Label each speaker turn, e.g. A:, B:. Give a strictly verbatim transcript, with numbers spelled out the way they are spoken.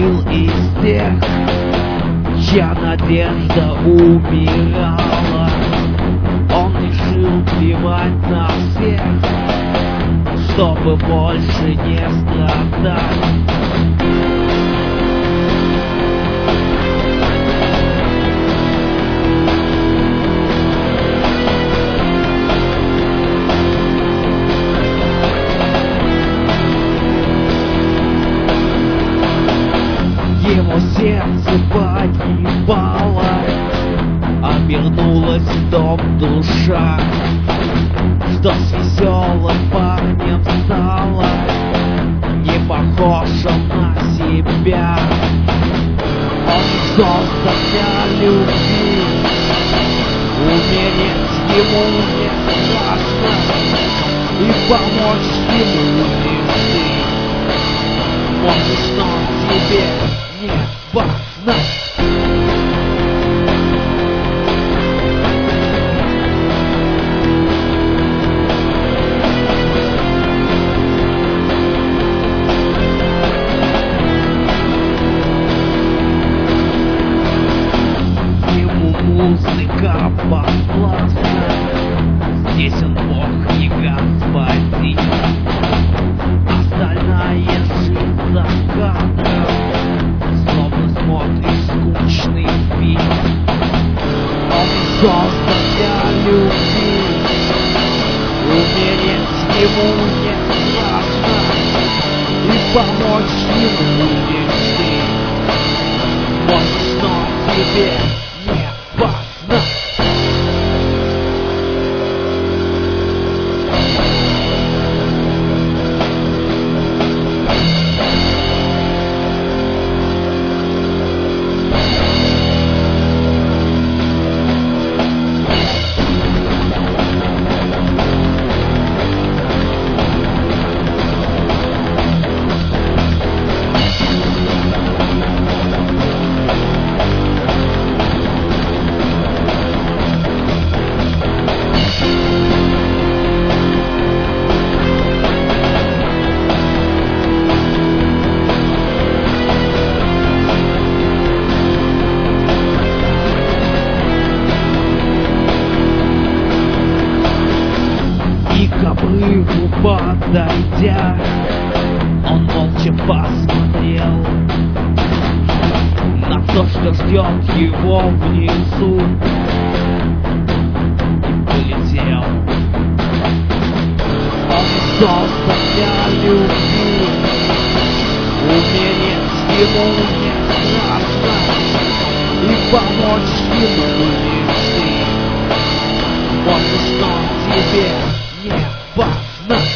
A: был из тех, чья надежда умирала. Он решил плевать на всех, чтобы больше не страдать. Его сердце погибало, обернулась в дом душа, что с веселым парнем стало не похожим на себя. Он создан для любви, умереть ему не страшно, и помочь ему лишь ты можешь, но тебе не важно. Музыка подвластна, здесь он Бог и господин. Остальная жизнь за кадром, словно смотришь скучный фильм. Он создан для любви, умереть ему не страшно, и помочь ему лишь ты можешь, но тебе не важно. К обрыву подойдя, он молча посмотрел на то, что ждет его внизу, и полетел. Он создан для любви, умереть ему не страшно, и помочь ему лишь ты можешь, но тебе не важно.